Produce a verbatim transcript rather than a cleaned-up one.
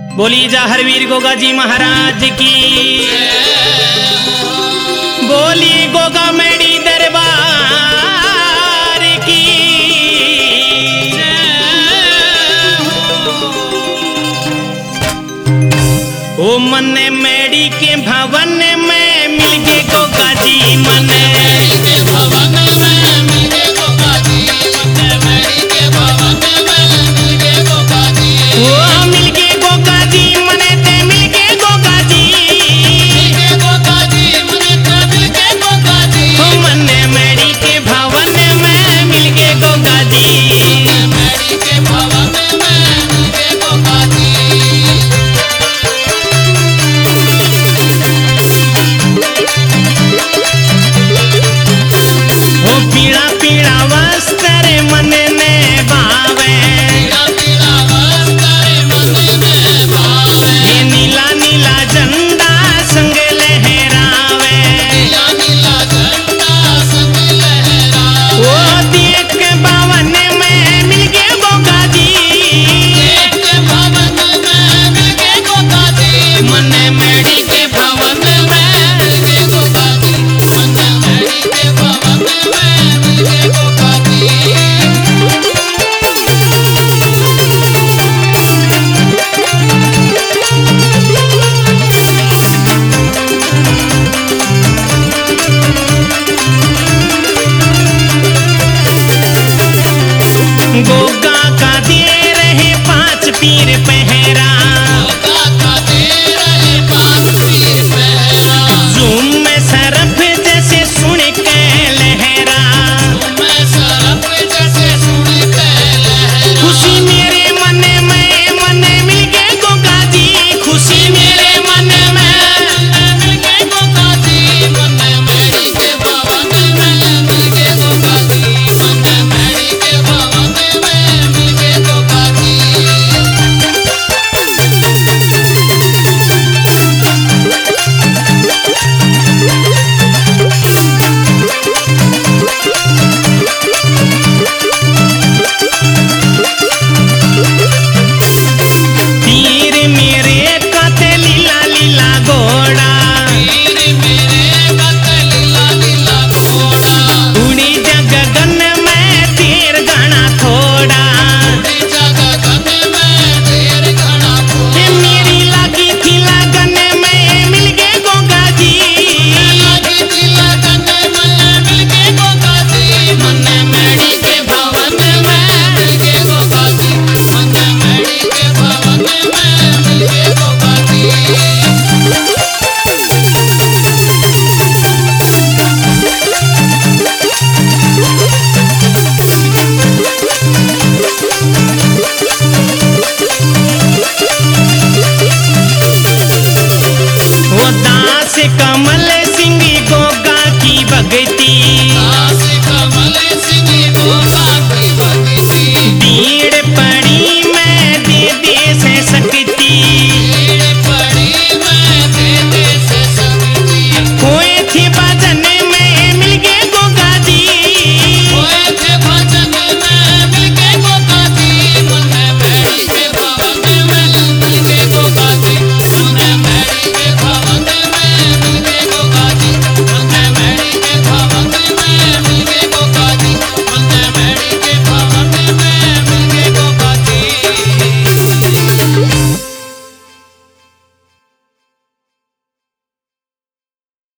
बोली जा हरवीर गोगा जी महाराज की। बोली गोगा मेड़ी दरबार की। ओ मन मेड़ी के भवन में मिल गए गोगा जी मन के भवन में मिल गए गोगा जी मन मेड़ी के भवन में मिल गए गोगा जी। ओ मिल गए गोगा जी मन ते मिल गए गोगा जी मिल गए गोगा जी मन ते मिल गए गोगा जी। ओ मन मेड़ी के भवन में मिल गए गोगा जी मेड़ी के भवन में मिल गए गोगा जी। पीड़ा पीड़ा वस्त्र मन में भावे पीड़ा वस्त्र मन में भावे। ये नीला नीला झंडा संग लहरावे नीला नीला झंडा संग लहरावे। वो देख भवन में मिल गए गोगा जी देख भवन में मिल गए गोगा जी मन मेड़ी के भवन में मिल गए गोगा जी मन मेड़ी के भवन में गोगा का दे रहे पांच पीर पहरा गोगा का दे रहे पांच पीर पहरा। झूम में सरफ जैसे सुन के लहरा झूम में सरफ जैसे सुन के लहरा। खुशी मेरे मन में मन मिल गए गोगा जी खुशी मेरे मन में मिल गए गोगा जी मन मेड़ी के भवन में मिल गए गोगा जी मन मेड़ी के भवन कमल